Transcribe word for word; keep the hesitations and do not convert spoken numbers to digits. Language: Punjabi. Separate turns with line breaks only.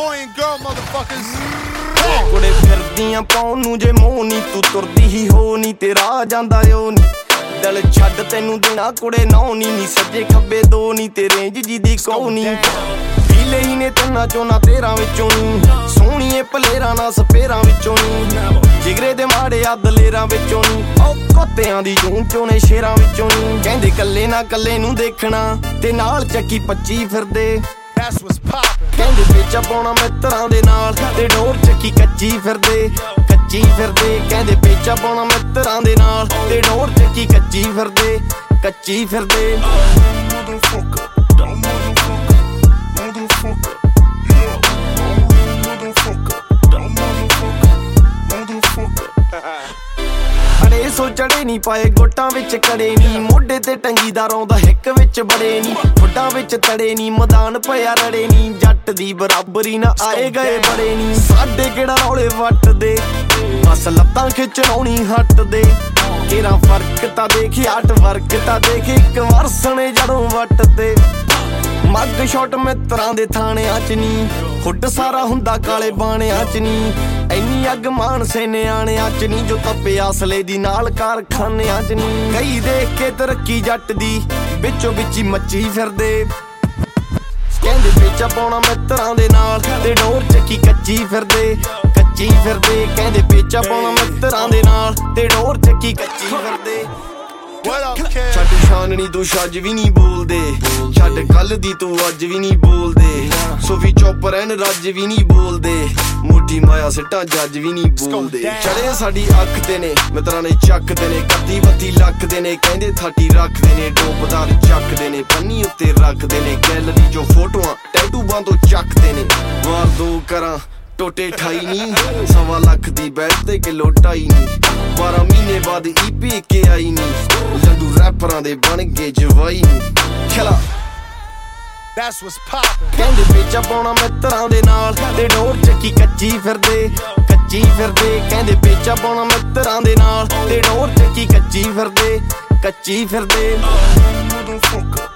boy and girl, motherfuckers.
ਕੁੜੇ ਫਿਰਦੀਆਂ ਪਾਉਣ ਨੂੰ ਜੇ ਮੋਹ ਨੀ ਤੂੰ ਤੁਰਦੀ ਹੀ ਹੋ ਨੀ ਤੇਰਾ ਜਾਂਦਾ ਓ ਨੀ ਦਿਲ ਛੱਡ ਤੈਨੂੰ ਦੇਣਾ ਕੁੜੇ ਨੌ ਨੀ ਨੀ ਸੱਜੇ ਖੱਬੇ ਦੋ ਨੀ ਤੇ ਰੇਂਜ ਜੀ ਦੀ ਕੋ ਨੀ ਹੀਲੇ ਹੀ ਨੇ ਤੰਨਾ ਚੋਂ ਨਾ ਤੇਰਾਂ ਵਿੱਚੋਂ ਨੀ ਸੋਹਣੀਏ ਪਲੇਰਾਂ ਨਾ ਸਪੇਰਾਂ ਵਿੱਚੋਂ ਨੀ ਜਿਗਰੇ ਦੇ ਮਾੜੇ ਆ ਦਲੇਰਾਂ ਵਿੱਚੋਂ ਨੀ ਓ ਕੁੱਤਿਆਂ ਦੀ ਜੂੰ ਚੋਂ ਨੇ ਸ਼ੇਰਾਂ ਵਿੱਚੋਂ ਨੀ ਕਹਿੰਦੇ ਕੱਲੇ ਨਾ ਕੱਲੇ ਨੂੰ ਦੇਖਣਾ ਤੇ ਨਾਲ ਚੱਕੀ ਪੱਚੀ ਫਿਰਦੇ
That's what's poppin'.
ਕਹਿੰਦੇ ਪੇਚਾ ਪਾਉਣਾ ਮਿੱਤਰਾਂ ਦੇ ਨਾਲ ਤੇ ਡੋਰ ਚੱਕੀ ਕੱਚੀ ਫਿਰਦੇ ਕੱਚੀ ਫਿਰਦੇ ਕਹਿੰਦੇ ਪੇਚਾ ਪਾਉਣਾ ਮਿੱਤਰਾਂ ਦੇ ਨਾਲ ਤੇ ਡੋਰ ਚੱਕੀ ਕੱਚੀ ਫਿਰਦੇ ਕੱਚੀ ਫਿਰਦੇ ਅੜੇ ਸੋ ਚੜੇ ਨੀ ਪਾਏ ਗੋਟਾਂ ਵਿੱਚ ਕੜੇ ਨੀ ਮੋਢੇ ਤੇ ਟੰਗੀ ਦਾ ਰੌਂਦਾ ਹਿੱਕ ਵਿੱਚ ਬੜੇ ਨੀ ਫੁੱਟਾਂ ਵਿੱਚ ਤੜੇ ਨੀ ਮੈਦਾਨ ਪਿਆ ਰੜੇ ਨੀ ਜੱਟ ਦੀ ਬਰਾਬਰੀ ਨਾ ਆਏ ਗਏ ਬੜੇ ਨੀ ਸਾਡੇ ਕਿਹੜਾ ਰੌਲੇ ਵੱਟਦੇ ਬਸ ਲੱਤਾਂ ਖਿਚਣਾਉਣੀ ਹੱਟਦੇ ਕਿਹੜਾ ਫਰਕ ਤਾਂ ਦੇਖੀ ਆਟ ਵਰਕ ਤਾਂ ਦੇਖ ਇੱਕ ਵਰਸਣੇ ਜਦੋਂ ਵੱਟਦੇ ਮੱਗ ਸ਼ਾਟ ਮਿੱਤਰਾਂ ਦੇ ਥਾਣਿਆਂ ਚ ਨੀ ਹੁੱਡ ਸਾਰਾ ਹੁੰਦਾ ਕਾਲੇ ਬਾਣਿਆਂ ਚ ਨੀ ਇੰਨੀ ਅੱਗ ਮਾਨਸੇ ਨਿਆਣਿਆਂ ਚ ਨੀ ਜੋ ਤੱਪਿਆ ਅਸਲੇ ਦੀ ਨਾਲ ਕਾਰਖਾਨਿਆਂ ਚ ਨੀ ਕਈ ਦੇਖ ਕੇ ਤਰੱਕੀ ਜੱਟ ਦੀ ਵਿੱਚੋਂ ਵਿੱਚੀ ਮੱਚੀ ਫਿਰਦੇ ਕਹਿੰਦੇ ਪੇਚਾ ਪਾਉਣਾ ਮਿੱਤਰਾਂ ਦੇ ਨਾਲ ਤੇ ਡੋਰ ਚੱਕੀ ਕੱਚੀ ਫਿਰਦੇ ਕੱਚੀ ਫਿਰਦੇ ਕਹਿੰਦੇ ਪੇਚਾ ਪਾਉਣਾ ਮਿੱਤਰਾਂ ਦੇ ਨਾਲ ਤੇ ਡੋਰ ਚੱਕੀ ਕੱਚੀ ਫਿਰਦੇ ਛੱਡ ਛਾਨਣੀ ਤੂੰ ਛੱਜ ਵੀ ਨਹੀਂ ਬੋਲਦੇ ਛੱਡ ਕੱਲ ਦੀ ਤੂੰ ਅੱਜ ਵੀ ਨਹੀਂ ਬੋਲਦੇ ਸੋਫੀ ਚੋਪਰ ਐਨ ਰੱਜ ਵੀ ਨਹੀਂ ਬੋਲਦੇ ਮੋਟੀ ਮਾਇਆ ਸਿੱਟਾ ਜੱਜ ਵੀ ਨਹੀਂ ਬੋਲਦੇ ਚੜੇ ਸਾਡੀ ਅੱਖ ਤੇ ਨੇ ਮਿੱਤਰਾਂ ਨੇ ਚੱਕਦੇ ਨੇ ਕੱਤੀ ਬੱਤੀ ਲੱਖਦੇ ਨੇ ਕਹਿੰਦੇ ਥਾਟੀ ਰੱਖਦੇ ਨੇ ਡੋਪਦਾਰ ਚੱਕਦੇ ਨੇ ਪੰਨੀ ਉੱਤੇ ਰੱਖਦੇ ਨੇ ਗੈਲਰੀ ਜੋ ਫੋਟੋਆਂ ਟੈਟੂਆਂ ਤੋਂ ਚੱਕਦੇ ਨੇ ਵਾਰ ਦੋ ਕਰਾਂ ਟੋਟੇ ਠਾਈ ਨੀ ਸਵਾ ਲੱਖ ਦੀ ਬੈਠ ਤੇ ਕਿਲੋ ਢਾਈ ਨੀ ਬਾਰਾਂ ਮਹੀਨੇ ਬਾਅਦ ਈ ਪੀ ਕੇ ਆਈ ਨੀ ਲੰਡੂ ਰੈਪਰਾਂ ਦੇ ਬਣ ਗਏ ਜਵਾਈ ਨੀ ਖਲਾ
That's what's poppin'.
ਕਹਿੰਦੇ ਪੇਚਾ ਪਾਉਣਾ ਮਿੱਤਰਾਂ ਦੇ ਨਾਲ ਤੇ ਡੋਰ ਚੱਕੀ ਕੱਚੀ ਫਿਰਦੇ ਕੱਚੀ ਫਿਰਦੇ ਕਹਿੰਦੇ ਪੇਚਾ ਪਾਉਣਾ ਮਿੱਤਰਾਂ ਦੇ ਨਾਲ ਤੇ ਡੋਰ ਚੱਕੀ ਕੱਚੀ ਫਿਰਦੇ ਕੱਚੀ ਫਿਰਦੇ